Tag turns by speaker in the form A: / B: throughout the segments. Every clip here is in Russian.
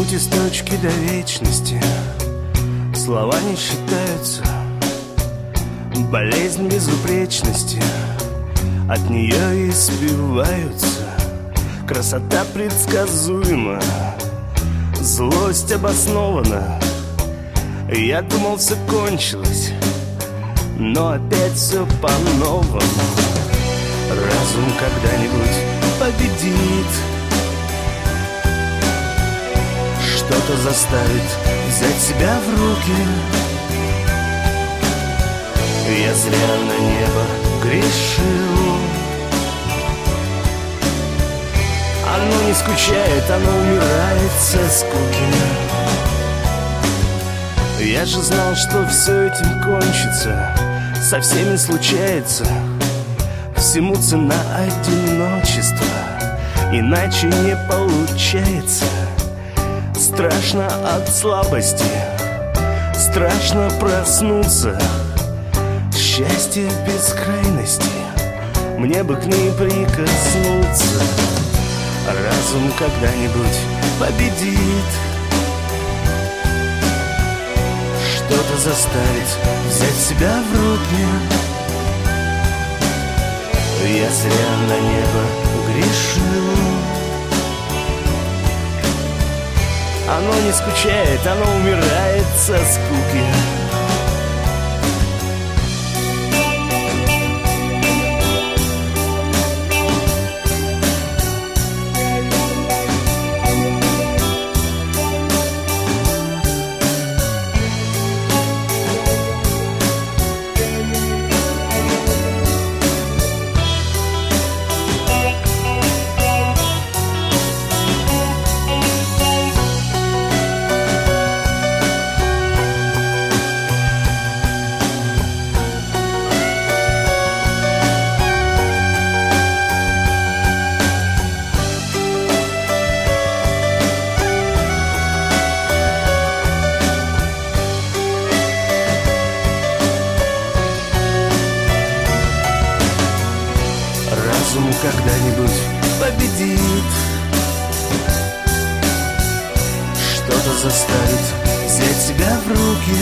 A: Путь из точки до вечности, слова не считаются. Болезнь безупречности, от нее избиваются. Красота предсказуема, злость обоснована. Я думал, все кончилось, но опять все по-новому. Разум когда-нибудь победит, что-то заставит взять себя в руки. Я зря на небо грешил. Оно не скучает, оно умирает со скуки. Я же знал, что все этим кончится, со всеми случается. Всему цена одиночества, иначе не получается. Страшно от слабости, страшно проснуться. Счастье в бескрайности, мне бы к ней прикоснуться. Разум когда-нибудь победит, что-то заставит взять себя в руки. Я зря на небо грешил. Оно не скучает, оно умирает со скуки. Разум когда-нибудь победит, что-то заставит взять себя в руки.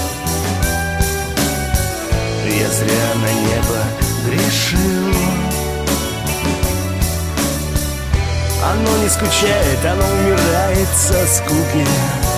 A: Я зря на небо грешил. Оно не скучает, оно умирает со скуки.